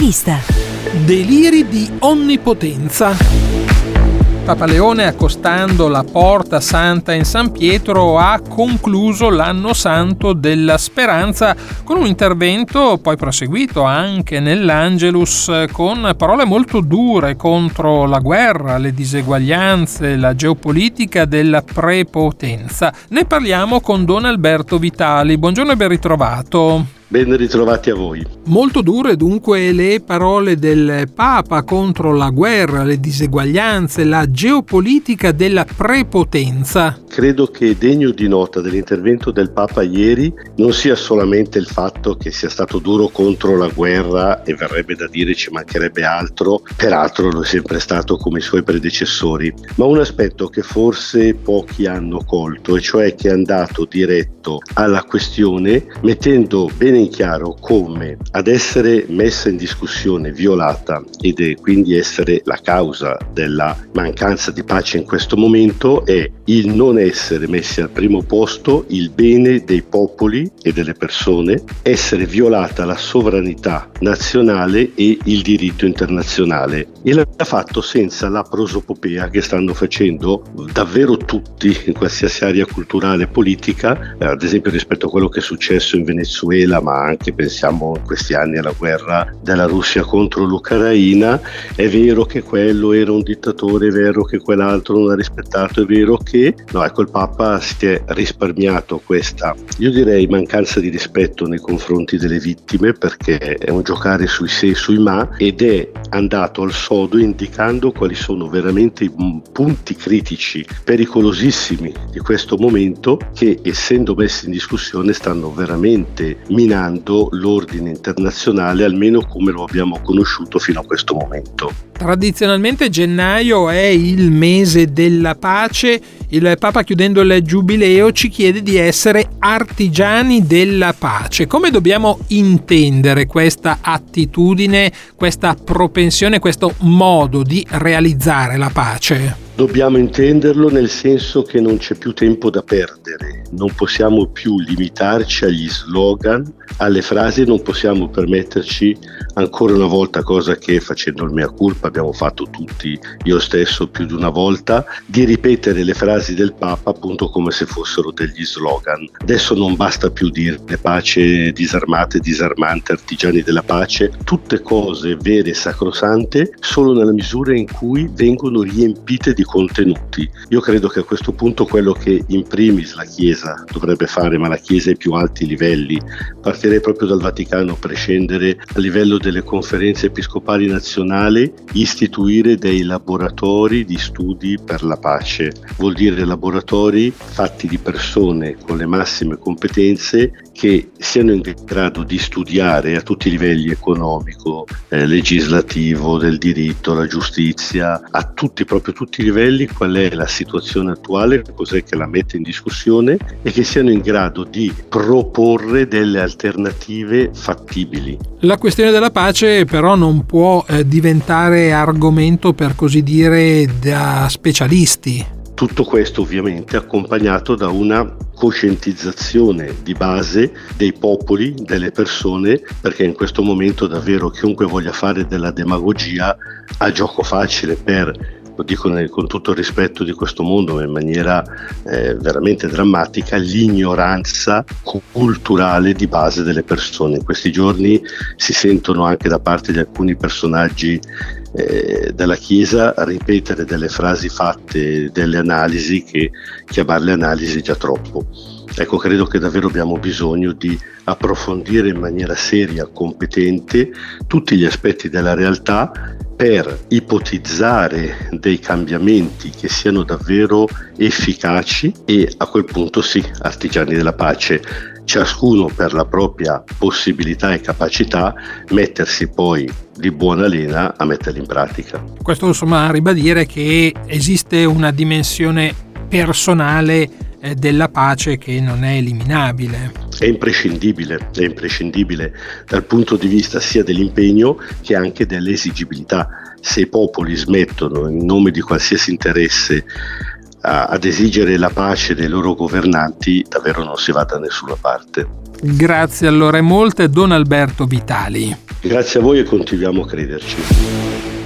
Intervista. Deliri di onnipotenza. Papa Leone, accostando la Porta Santa in San Pietro, ha concluso l'anno santo della speranza con un intervento poi proseguito anche nell'Angelus con parole molto dure contro la guerra, le diseguaglianze, la geopolitica della prepotenza. Ne parliamo con Don Alberto Vitali. Buongiorno e ben ritrovato. Ben ritrovati a voi. Molto dure dunque le parole del Papa contro la guerra, le diseguaglianze, la geopolitica della prepotenza. Credo che degno di nota dell'intervento del Papa ieri non sia solamente il fatto che sia stato duro contro la guerra, e verrebbe da dire ci mancherebbe altro, peraltro lo è sempre stato come i suoi predecessori, ma un aspetto che forse pochi hanno colto, e cioè che è andato diretto alla questione mettendo bene in chiaro come ad essere messa in discussione, violata ed è quindi essere la causa della mancanza di pace in questo momento è il non essere messi al primo posto il bene dei popoli e delle persone, essere violata la sovranità nazionale e il diritto internazionale, e l'ha fatto senza la prosopopea che stanno facendo davvero tutti in qualsiasi area culturale e politica, ad esempio rispetto a quello che è successo in Venezuela, ma anche pensiamo in questi anni alla guerra della Russia contro l'Ucraina. È vero che quello era un dittatore, è vero che quell'altro non ha rispettato, è vero che il Papa si è risparmiato questa, io direi, mancanza di rispetto nei confronti delle vittime, perché è un giocare sui se e sui ma, ed è andato al sodo indicando quali sono veramente i punti critici pericolosissimi di questo momento, che essendo messi in discussione stanno veramente minando l'ordine internazionale, almeno come lo abbiamo conosciuto fino a questo momento. Tradizionalmente gennaio è il mese della pace. Il Papa, chiudendo il Giubileo, ci chiede di essere artigiani della pace. Come dobbiamo intendere questa attitudine, questa propensione, questo modo di realizzare la pace? Dobbiamo intenderlo nel senso che non c'è più tempo da perdere, non possiamo più limitarci agli slogan, alle frasi, non possiamo permetterci ancora una volta, cosa che facendo il mea culpa abbiamo fatto tutti, io stesso più di una volta, di ripetere le frasi del Papa appunto come se fossero degli slogan. Adesso non basta più dire pace, disarmate, disarmante, artigiani della pace, tutte cose vere e sacrosante solo nella misura in cui vengono riempite di contenuti. Io credo che a questo punto quello che in primis la Chiesa dovrebbe fare, ma la Chiesa ai più alti livelli, partirei proprio dal Vaticano per scendere a livello delle conferenze episcopali nazionali, istituire dei laboratori di studi per la pace. Vuol dire laboratori fatti di persone con le massime competenze che siano in grado di studiare a tutti i livelli, economico, legislativo, del diritto, la giustizia, a tutti i livelli, qual è la situazione attuale, cos'è che la mette in discussione, e che siano in grado di proporre delle alternative fattibili. La questione della pace però non può diventare argomento, per così dire, da specialisti. Tutto questo ovviamente accompagnato da una coscientizzazione di base dei popoli, delle persone, perché in questo momento davvero chiunque voglia fare della demagogia ha gioco facile lo dico con tutto il rispetto di questo mondo, ma in maniera veramente drammatica, l'ignoranza culturale di base delle persone. In questi giorni si sentono anche da parte di alcuni personaggi della Chiesa ripetere delle frasi fatte, delle analisi, che chiamarle analisi è già troppo. Ecco, credo che davvero abbiamo bisogno di approfondire in maniera seria, competente, tutti gli aspetti della realtà per ipotizzare dei cambiamenti che siano davvero efficaci e a quel punto sì, artigiani della pace, ciascuno per la propria possibilità e capacità, mettersi poi di buona lena a metterli in pratica. Questo insomma a ribadire che esiste una dimensione personale della pace che non è eliminabile. È imprescindibile dal punto di vista sia dell'impegno che anche dell'esigibilità. Se i popoli smettono in nome di qualsiasi interesse ad esigere la pace dei loro governanti, davvero non si va da nessuna parte. Grazie allora molte, Don Alberto Vitali. Grazie a voi e continuiamo a crederci.